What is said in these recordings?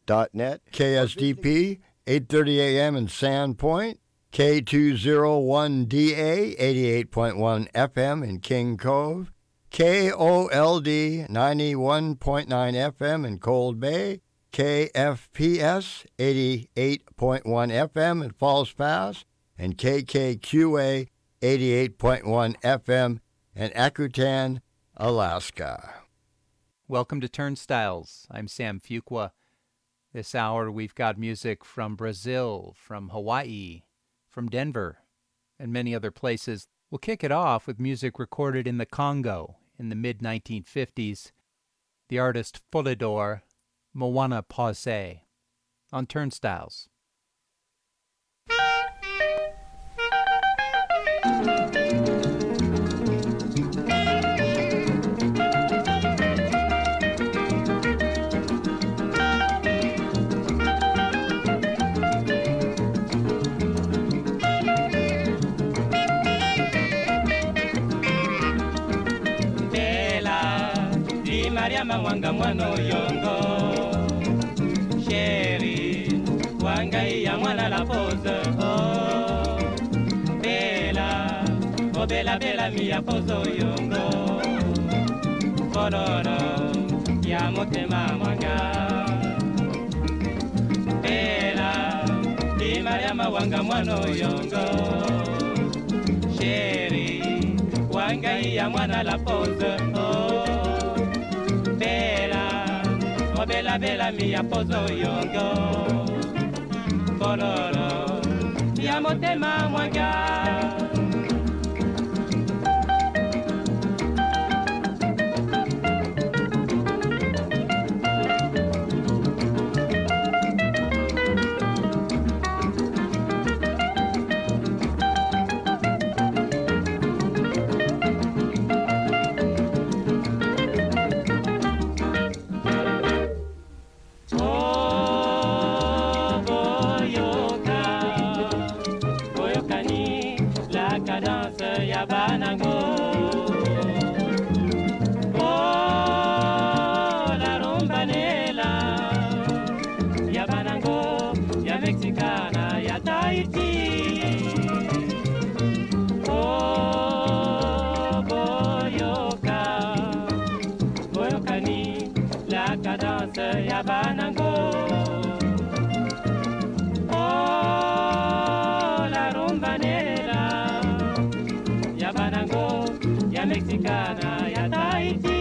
KSDP, 8:30 a.m. in Sandpoint, K201DA, 88.1 FM in King Cove, KOLD, 91.9 FM in Cold Bay, KFPS, 88.1 FM in Falls Pass, and KKQA, 88.1 FM in Akutan, Alaska. Welcome to Turnstiles. I'm Sam Fuqua. This hour we've got music from Brazil, from Hawaii, from Denver, and many other places. We'll kick it off with music recorded in the Congo in the mid-1950s. The artist Folidor, Moana Pause, on Turnstiles. Mawanga mwana yongo Sheri Wanga ya mwana la pose oh Bella Oh bella bella mia pozo yongo Koloro Ya motema mwanga Bella Di Maria mawanga mwana yongo Sheri Wanga ya mwana la pose oh Bella bella mia pozo yongo Koloro ya motema mwanga Mexicana ya Tahiti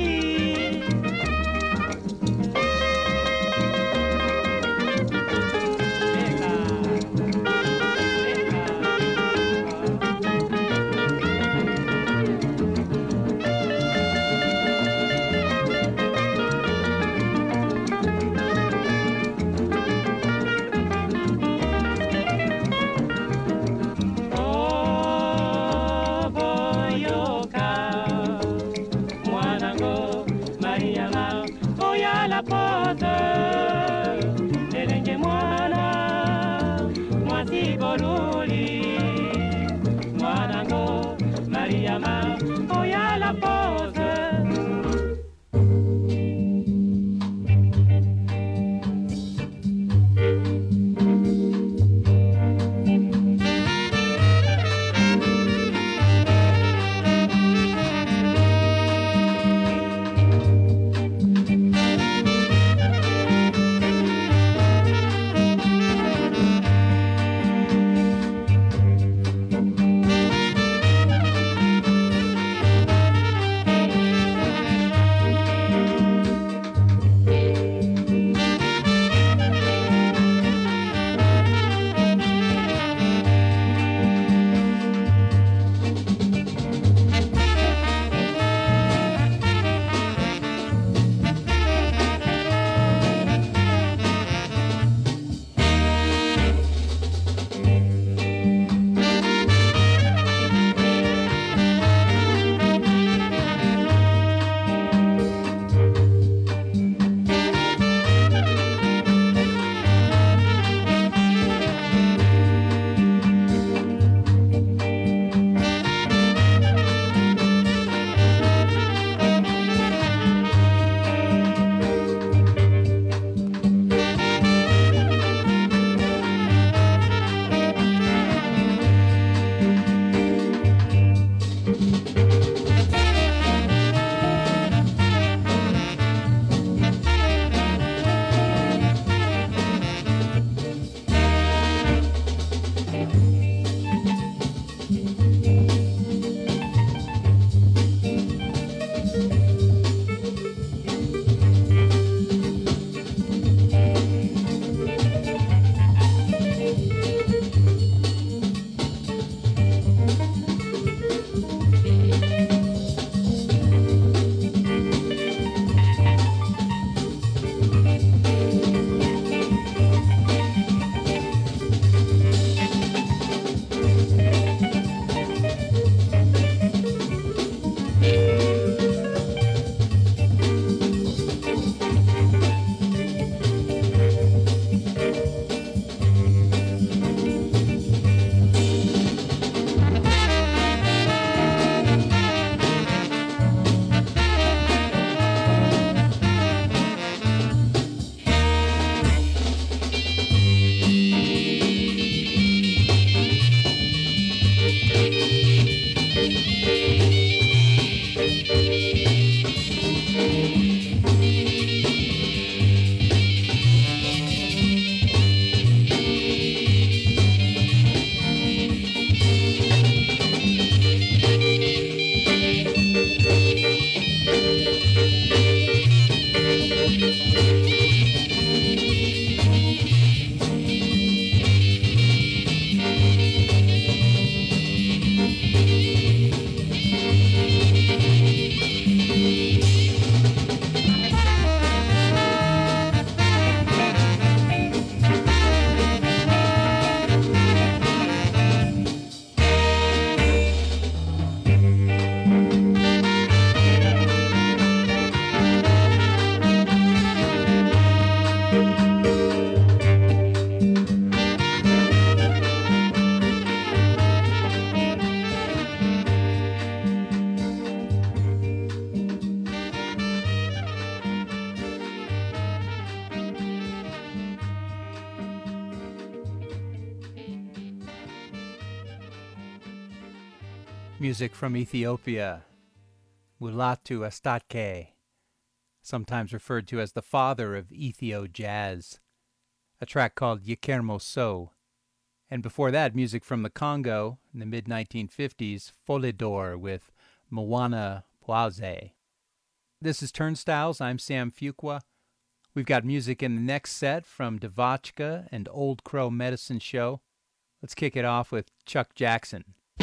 Music from Ethiopia, Mulatu Astatke, sometimes referred to as the father of Ethio jazz, a track called Yekermo So. And before that, music from the Congo in the mid-1950s, Folidor with Mwana Poise. This is Turnstiles. I'm Sam Fuqua. We've got music in the next set from Devotchka and Old Crow Medicine Show. Let's kick it off with Chuck Jackson.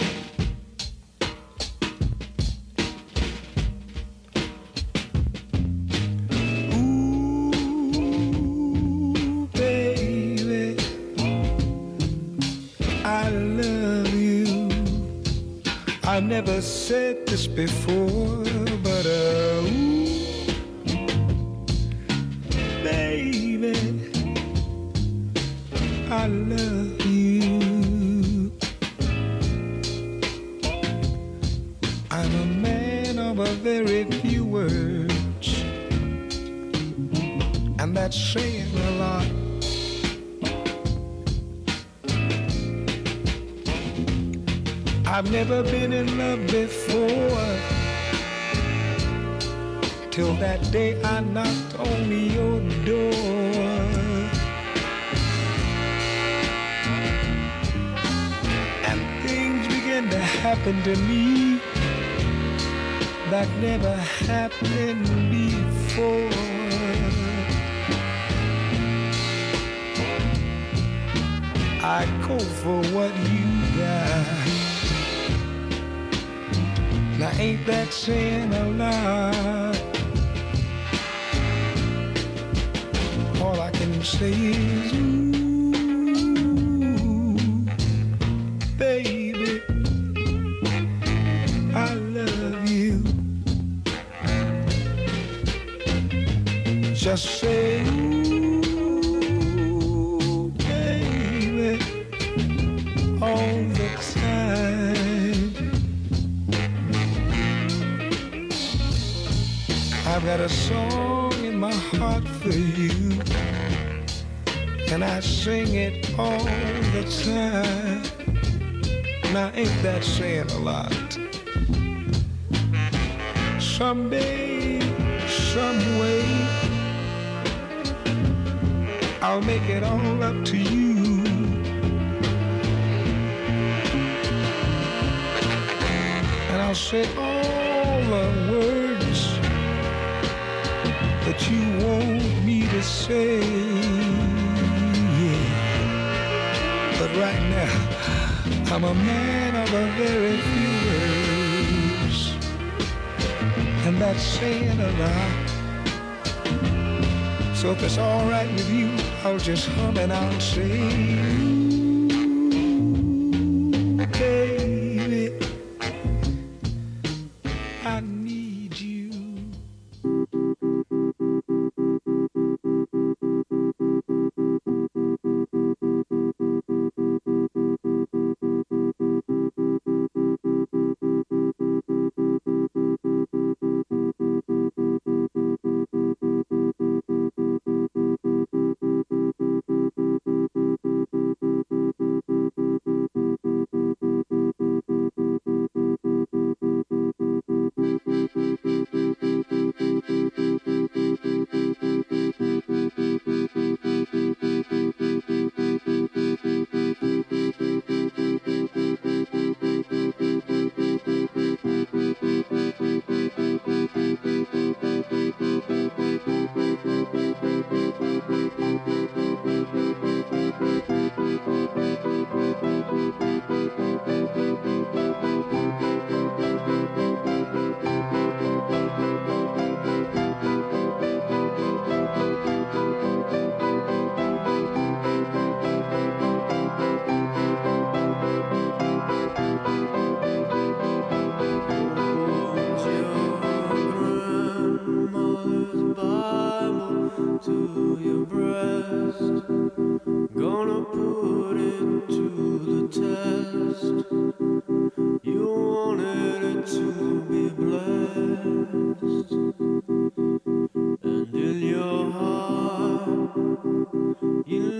Ooh, baby, I love you. I never said this before, but ooh, baby, I love you. I'm a man of a very few words, and that's saying a lot. I've never been in love before, till that day I knocked on your door. And things began to happen to me that never happened before. I go for what you got. Now ain't that saying a lot? All I can say is ooh, baby, I love you. Just say ooh, baby, all the time. I've got a song in my heart for you, and I sing it all the time. Now ain't that saying a lot? Someday, some way, I'll make it all up to you. And I'll say all the words that you want me to say. Yeah. But right now, I'm a man of a very few words, and that's saying a lot. So if it's all right with you, I'll just hum and I'll say, baby, I need you.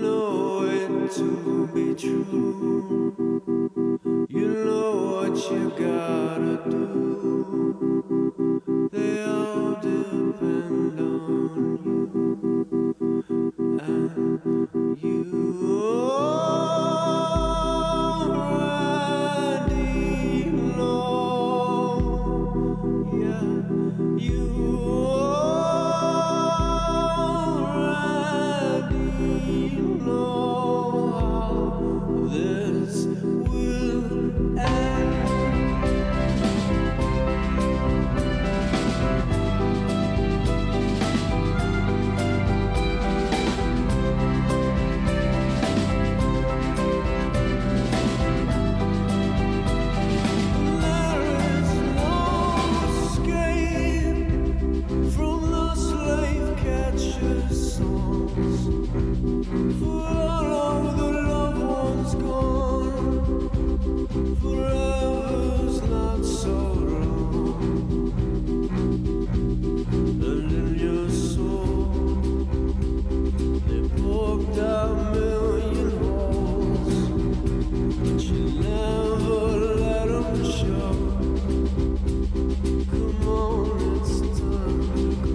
You know what you gotta do. They all depend on you, and you already know. Yeah, you already know how this will end. There is no escape from the slave catcher's songs. For all of the loved ones gone, forever's not so long. And in your soul, they poked out million holes, but you never let them show. Come on, it's time to go.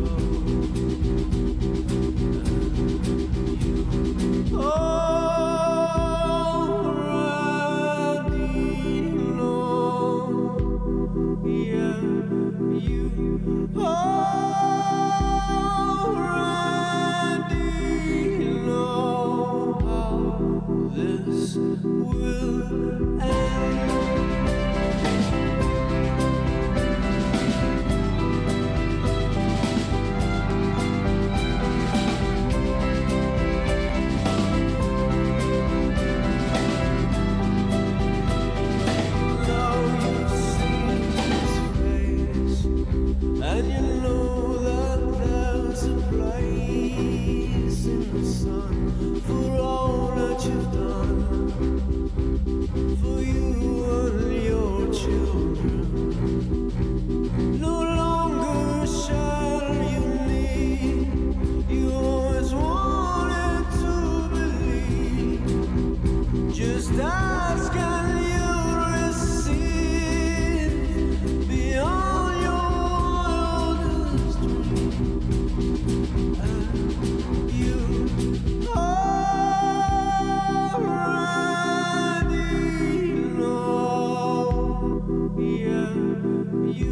Already know, yeah, you already know how this will end. Now you've seen his face, and you know that there's a place in the sun for all that you've done, for you and your children. No longer shall you need, you always wanted to believe. Just ask and you'll receive beyond your wildest dreams. And you already know, yeah, you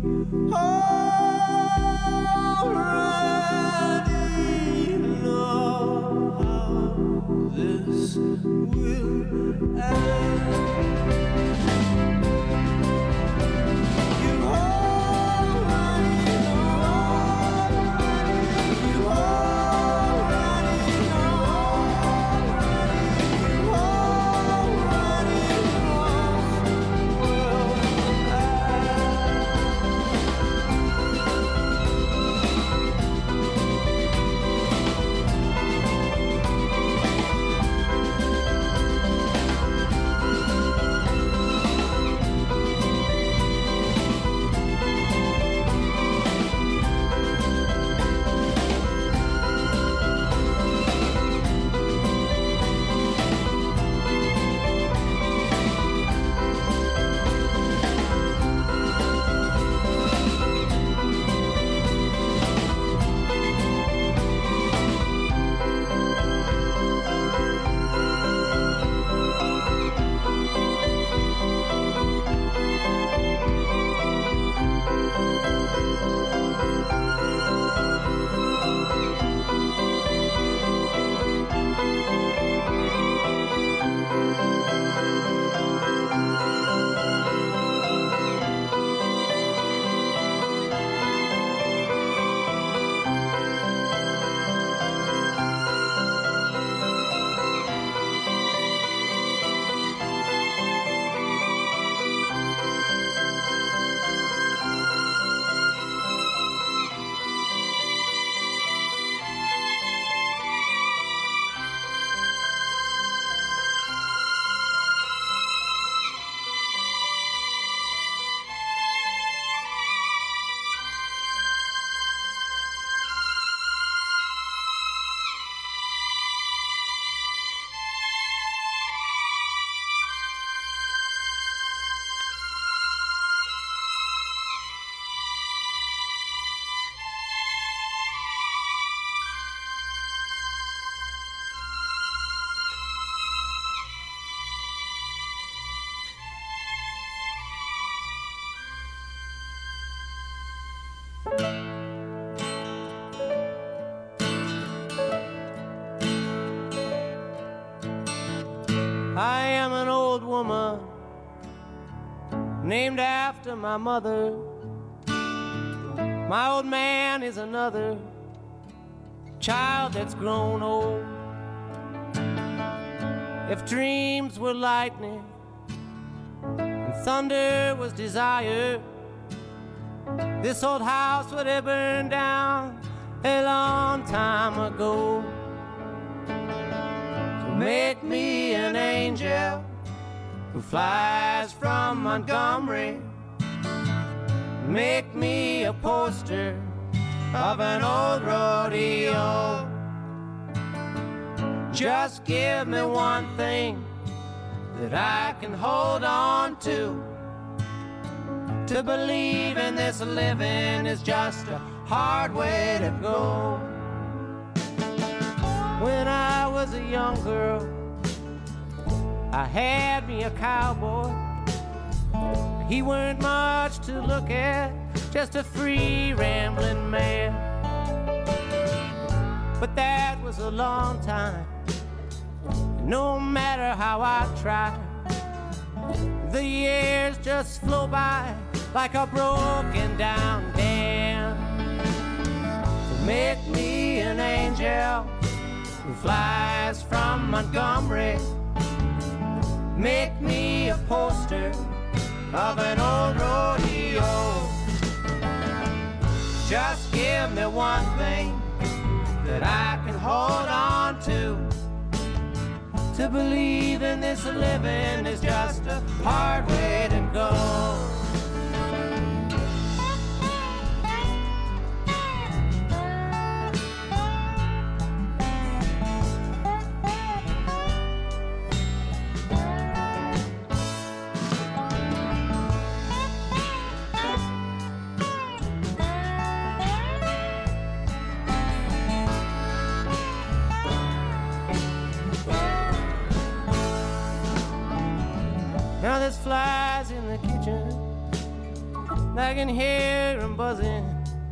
already know how this will end. You already know. You already know. I am an old woman named after my mother. My old man is another child that's grown old. If dreams were lightning and thunder was desire, this old house would have burned down a long time ago. So make me an angel who flies from Montgomery. Make me a poster of an old rodeo. Just give me one thing that I can hold on to. To believe in this living is just a hard way to go. When I was a young girl, I had me a cowboy. He weren't much to look at, just a free rambling man. But that was a long time. No matter how I try, the years just flow by like a broken down dam. So make me an angel who flies from Montgomery. Make me a poster of an old rodeo. Just give me one thing that I can hold on to. To believe in this living is just a hard way to go. Now there's flies in the kitchen, I can hear them buzzing.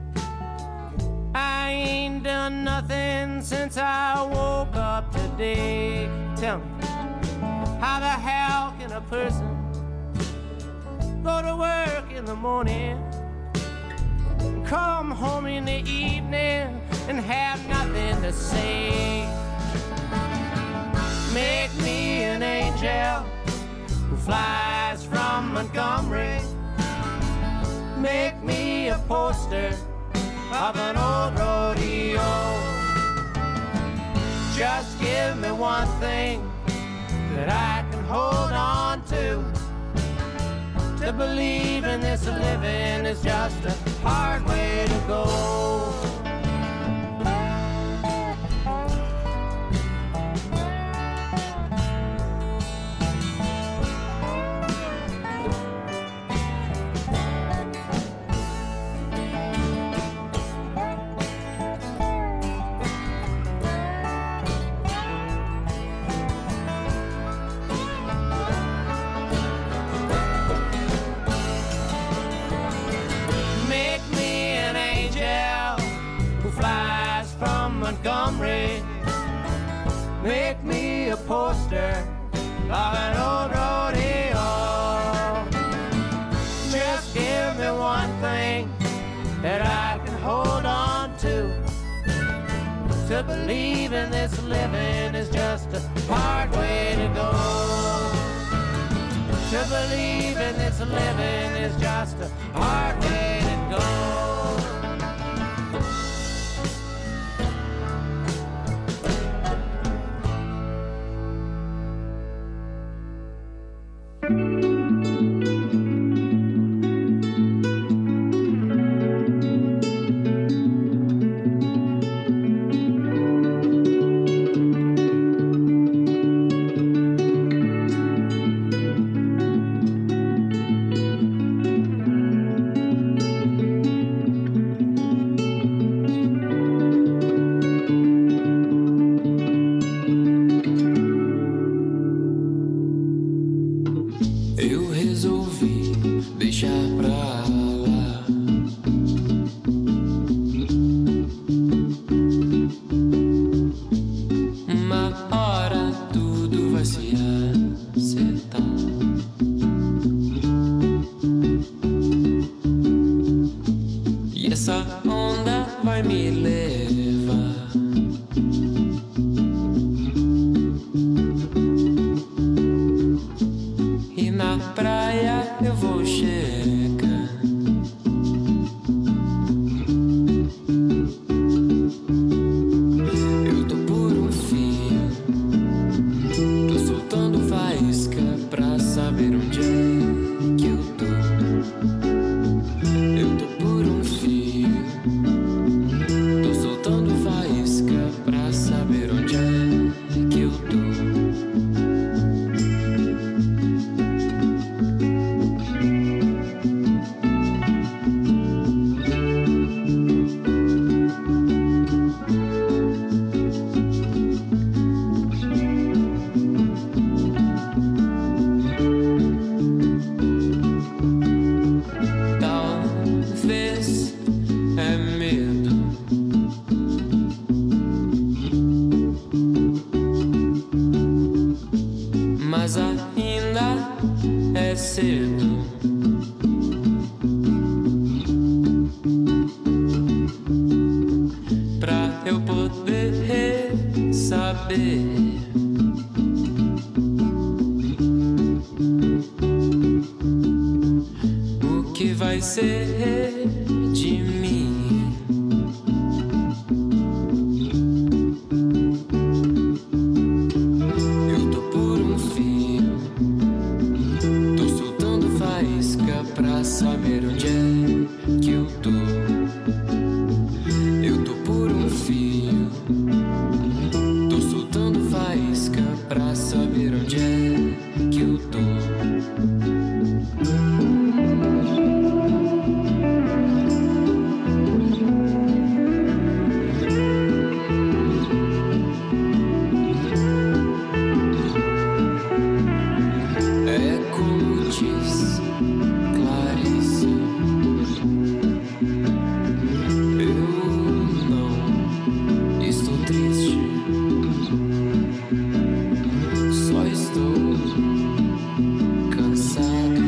I ain't done nothing since I woke up today. Tell me, how the hell can a person go to work in the morning, come home in the evening, and have nothing to say? Make me an angel who flies from Montgomery. Make me a poster of an old rodeo. Just give me one thing that I can hold on to. To believe in this living is just a hard way to go. Montgomery, make me a poster of an old rodeo. Just give me one thing that I can hold on to. To believe in this living is just a hard way to go. To believe in this living is just a hard way to go. cedo. Pra eu poder saber o que vai ser de mim. Eu tô por um fio, tô soltando faísca pra saber onde é que eu tô. Eu tô por um fio, tô soltando faísca pra saber onde é que eu tô. É como diz Clarice, eu não estou triste, só estou cansado.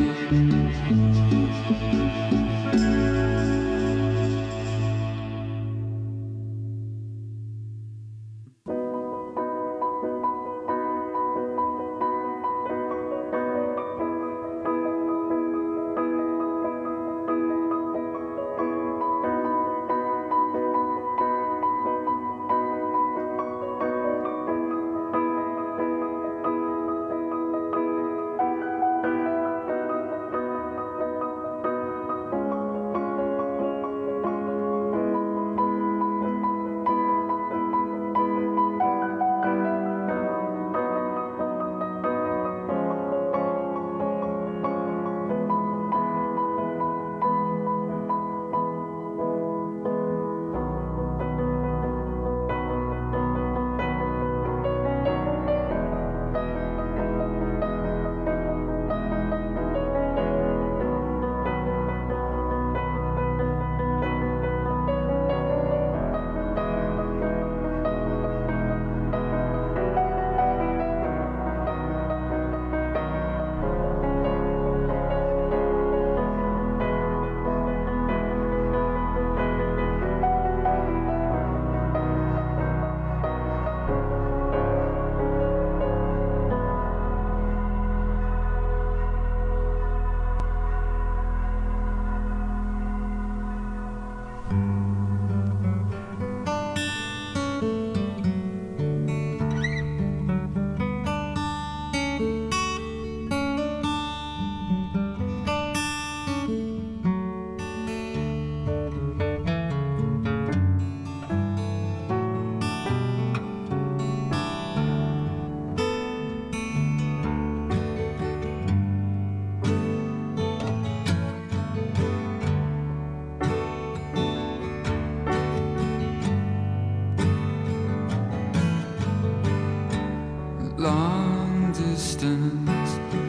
Long distance,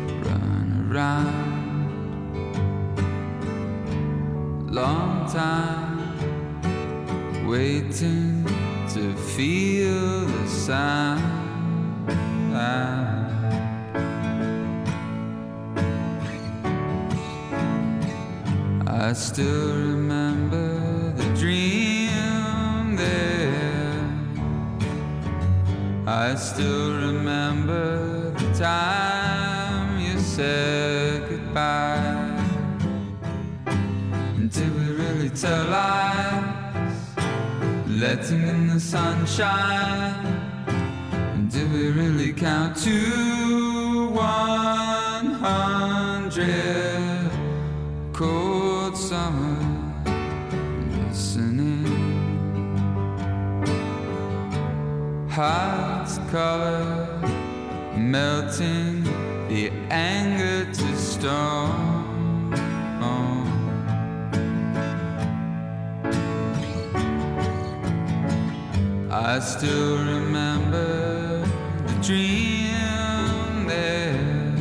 run around. Long time, waiting to feel the sound. I still remember the dream there. I still remember the time you said goodbye. Did we really tell lies, letting in the sunshine? Did we really count to 100? Cold summer, listening. Hearts color, melting the anger to stone. I still remember the dream there.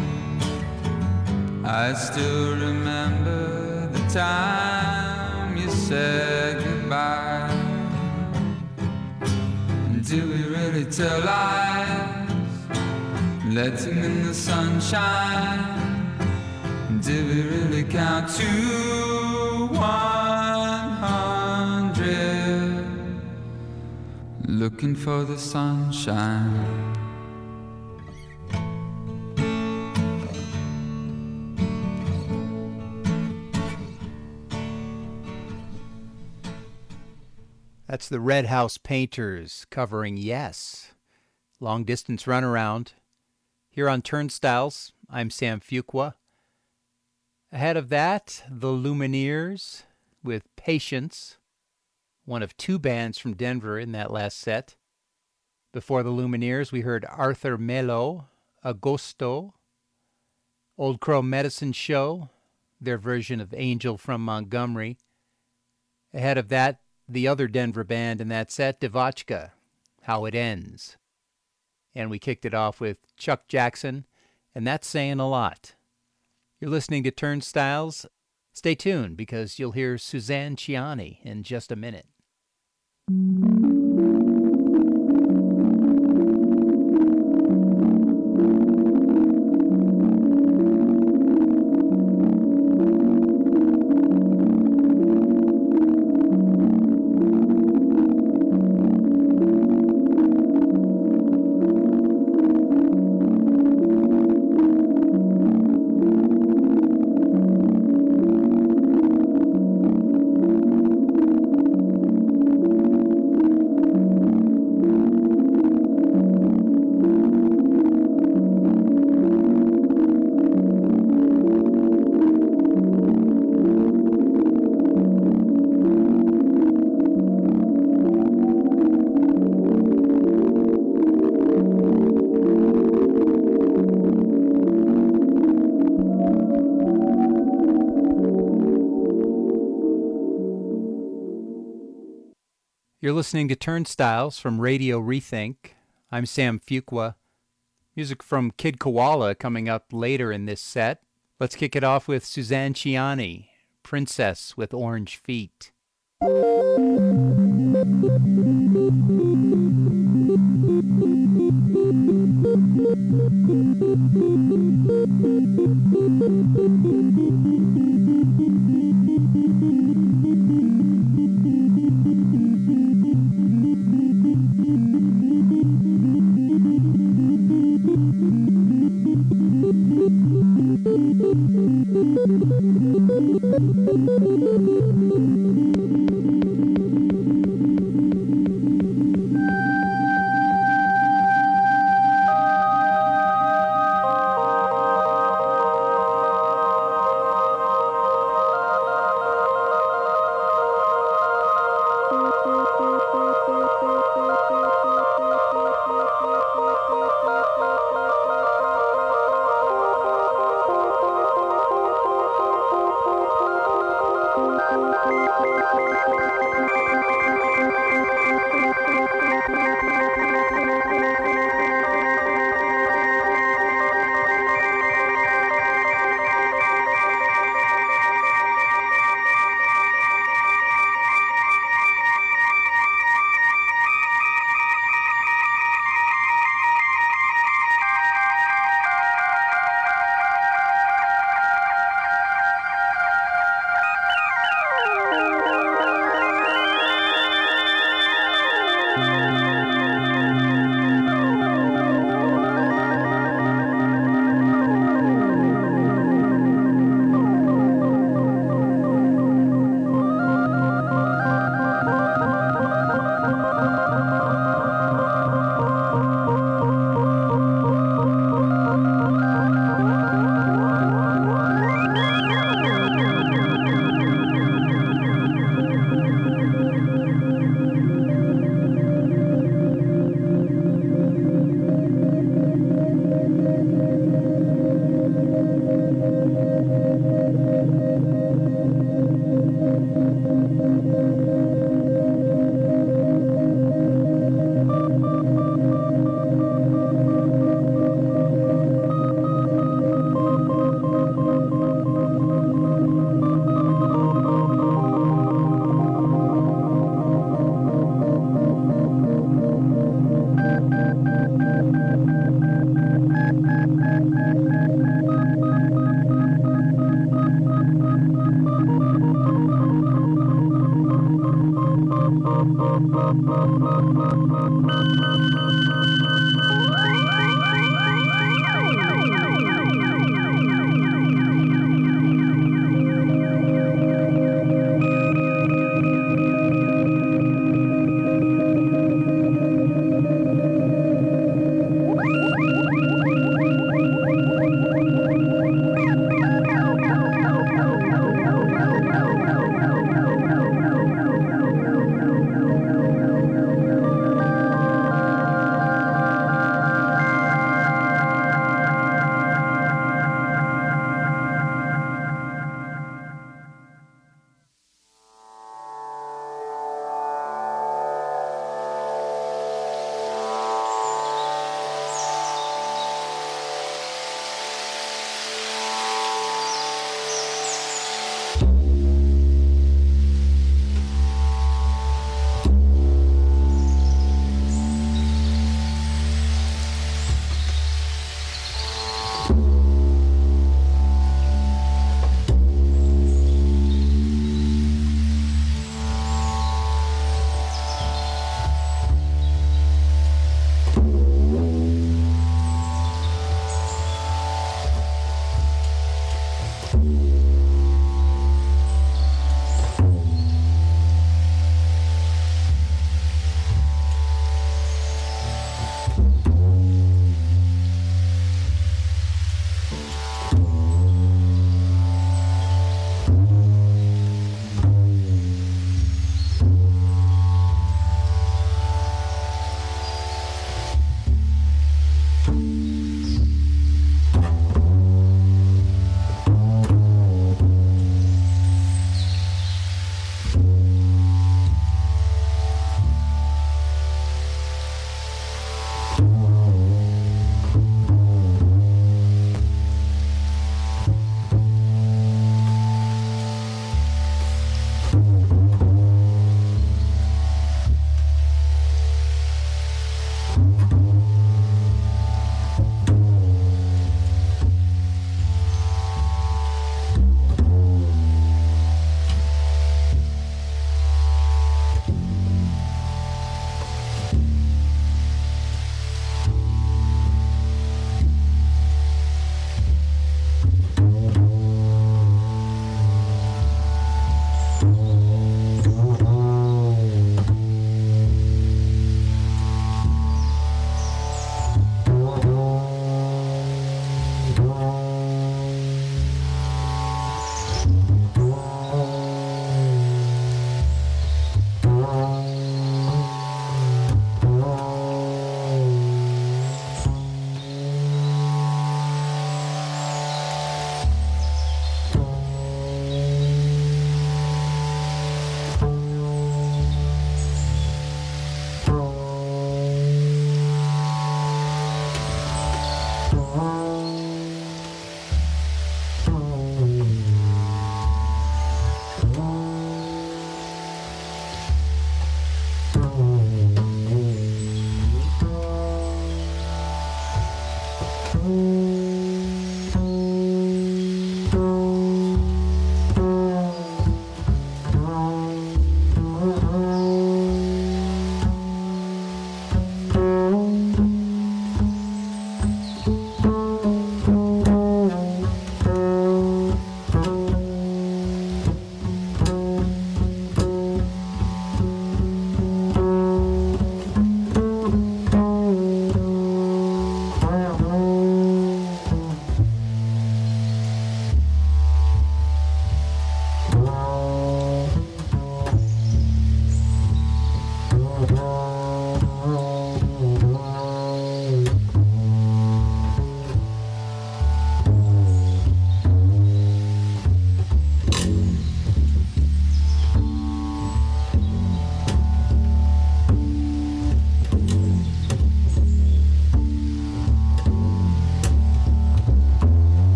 I still remember the time you said goodbye. Did we really tell lies, letting in the sunshine? Did we really count to 100? Looking for the sunshine. That's the Red House Painters covering Yes, Long Distance Runaround. Here on Turnstiles, I'm Sam Fuqua. Ahead of that, the Lumineers with Patience, one of two bands from Denver in that last set. Before the Lumineers, we heard Arthur Melo, Agosto, Old Crow Medicine Show, their version of Angel from Montgomery. Ahead of that, the other Denver band in that set, Devotchka, How It Ends. And we kicked it off with Chuck Jackson, and that's saying a lot. You're listening to Turnstiles. Stay tuned because you'll hear Suzanne Ciani in just a minute. You're listening to Turnstiles from Radio Rethink. I'm Sam Fuqua. Music from Kid Koala coming up later in this set. Let's kick it off with Suzanne Ciani, Princess with Orange Feet.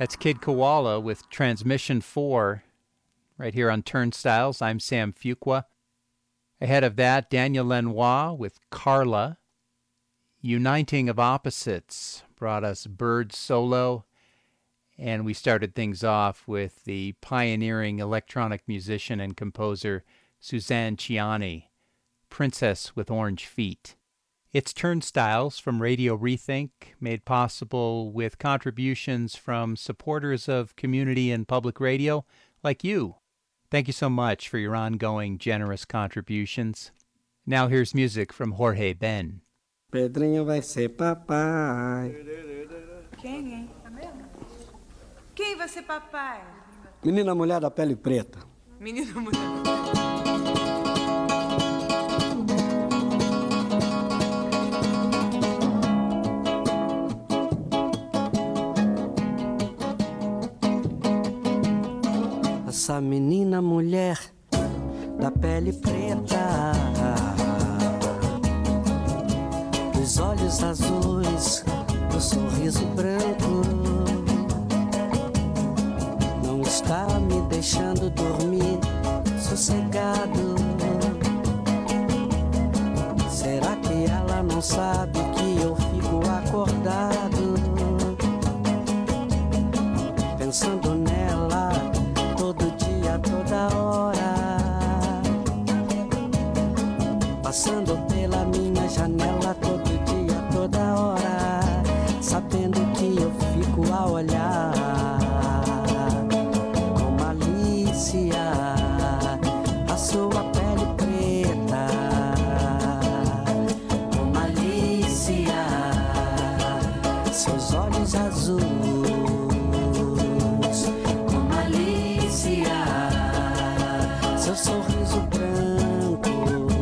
That's Kid Koala with Transmission 4 right here on Turnstiles. I'm Sam Fuqua. Ahead of that, Daniel Lanois with Carla. Uniting of Opposites brought us Bird Solo. And we started things off with the pioneering electronic musician and composer Suzanne Ciani, Princess with Orange Feet. It's Turnstiles from Radio Rethink, made possible with contributions from supporters of community and public radio like you. Thank you so much for your ongoing generous contributions. Now here's music from Jorge Ben. Pedrinho vai ser papai. Quem, hein? Quem vai ser papai? Menina mulher da pele preta. Menina mulher. Essa menina mulher da pele preta, dos olhos azuis, do sorriso branco, não está me deixando dormir sossegado. Será que ela não sabe que eu fico acordado, pensando nela todo dia, toda hora, passando pela minha janela todo dia, toda hora, sabendo que eu fico a olhar com malícia a sua pele preta, com malícia seus olhos azuis, com malícia seu sorriso branco,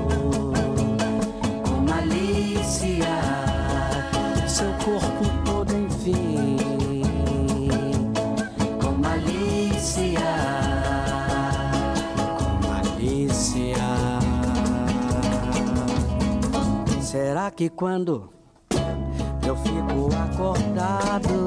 com malícia seu corpo todo, enfim, com malícia, com malícia. Será que quando eu fico acordado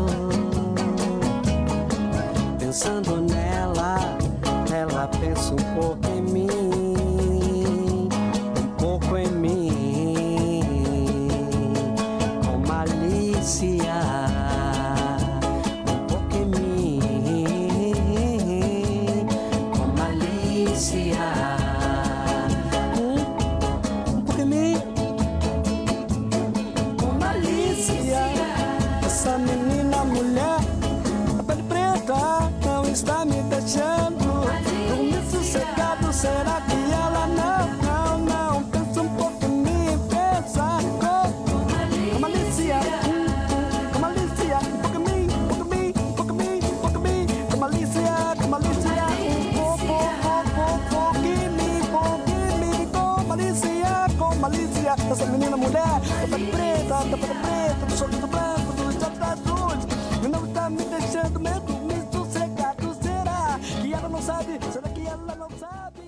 pensando nela, ela pensa um pouco em mim, um pouco em mim, com malícia, um pouco em mim, com malícia, um pouco em mim, com malícia. Essa menina mulher, a pele preta, não está me deixando dormir sossegado. Será que ela não pensa um pouco em mim, pensa com malícia, com malícia, um pouco em mim, um pouco em mim, um pouco em mim, um pouco em mim, com malícia, pouco em mim, com malícia. Essa menina mulher, da pele preta, do sorriso branco, dos olhos azuis, não está me deixando mesmo dormir sossegado. Será que ela não sabe? Será que ela não sabe?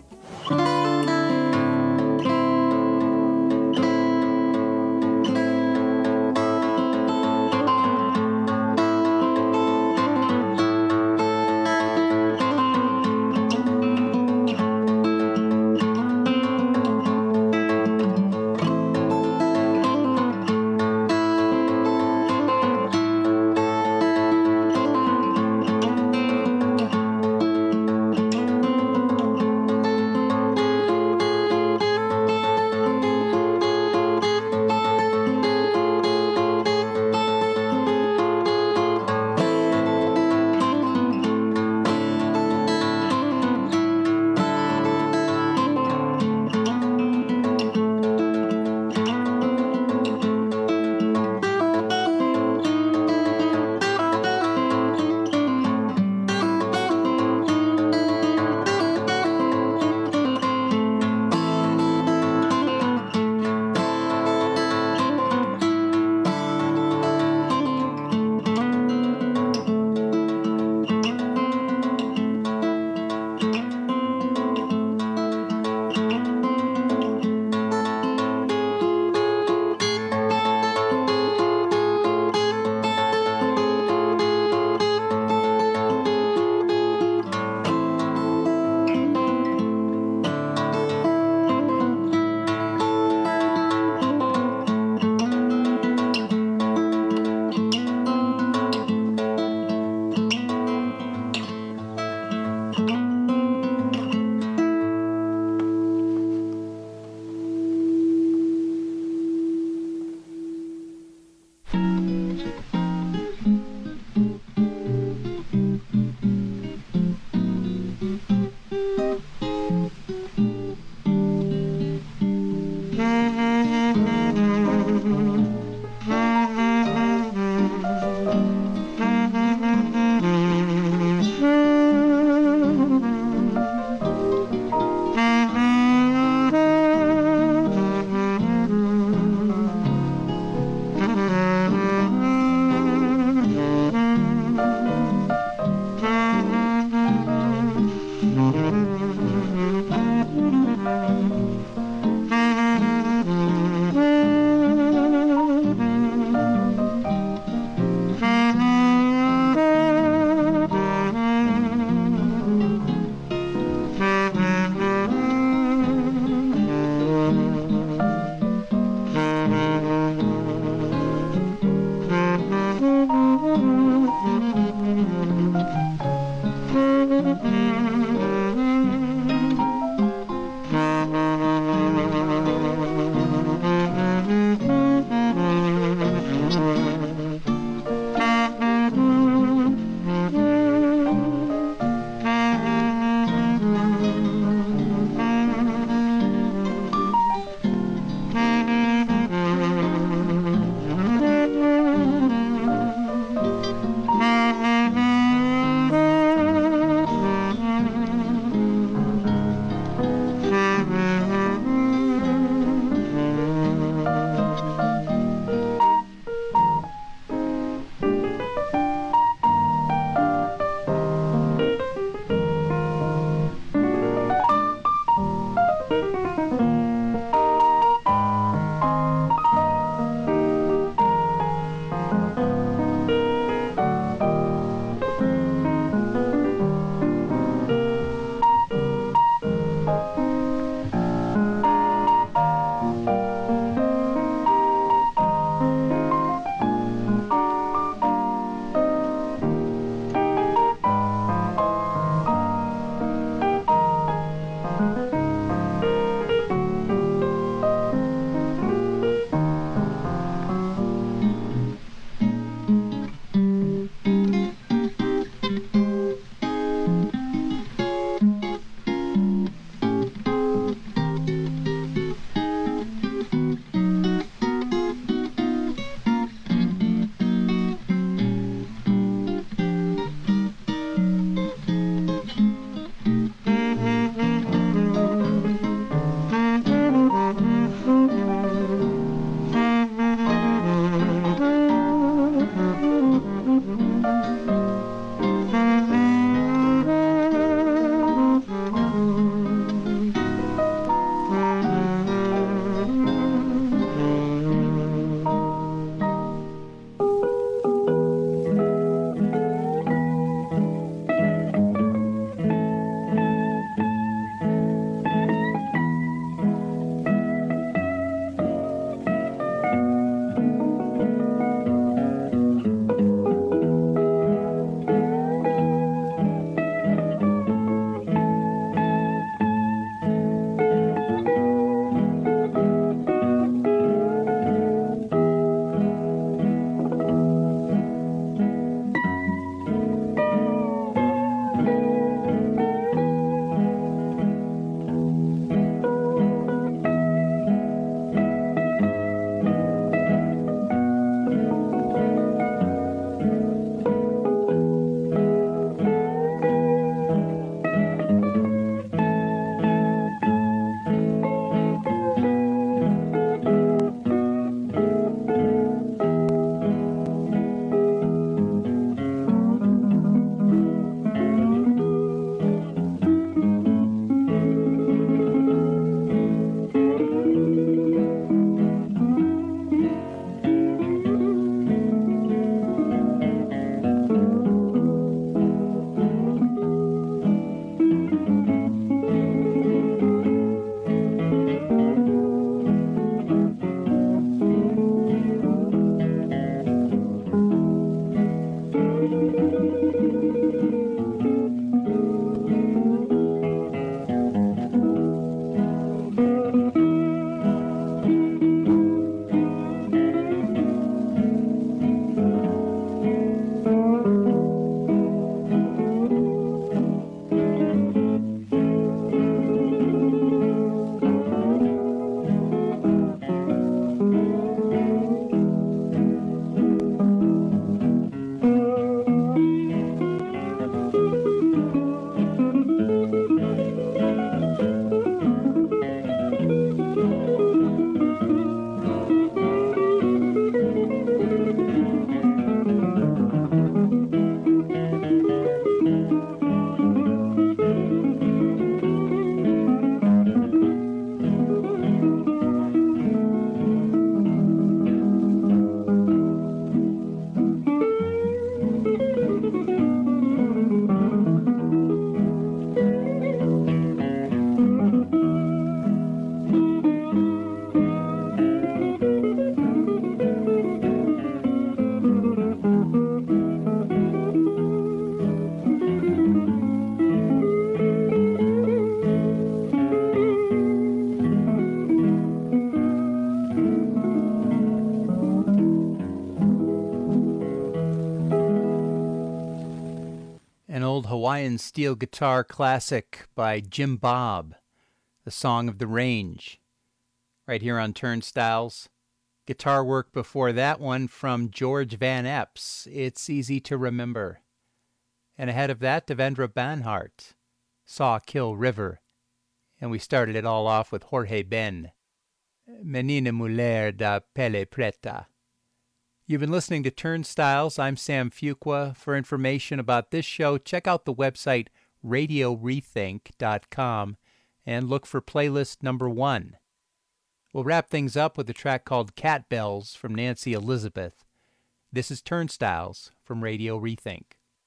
an old Hawaiian steel guitar classic by Jim Bob, The Song of the Range, right here on Turnstiles. Guitar work before that one from George Van Epps, It's Easy to Remember. And ahead of that, Devendra Banhart, Saw Kill River. And we started it all off with Jorge Ben, Menina Mulher da Pele Preta. You've been listening to Turnstiles. I'm Sam Fuqua. For information about this show, check out the website radiorethink.com and look for playlist number 1. We'll wrap things up with a track called Cat Bells from Nancy Elizabeth. This is Turnstiles from Radio Rethink.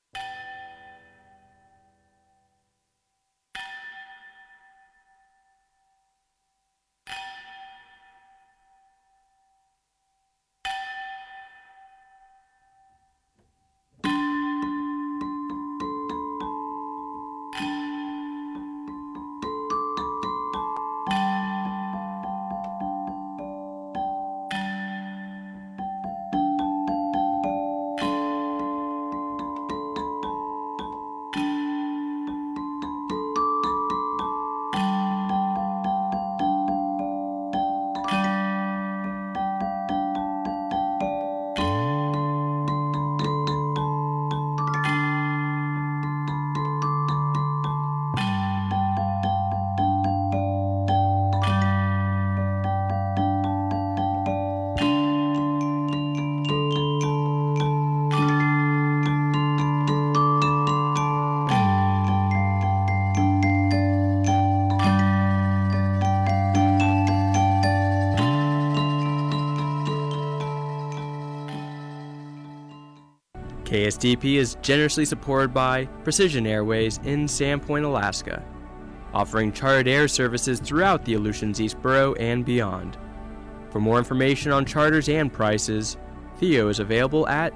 KSDP is generously supported by Precision Airways in Sandpoint, Alaska, offering chartered air services throughout the Aleutians East Borough and beyond. For more information on charters and prices, Theo is available at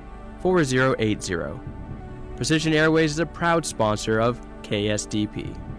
907-989-4080. Precision Airways is a proud sponsor of KSDP.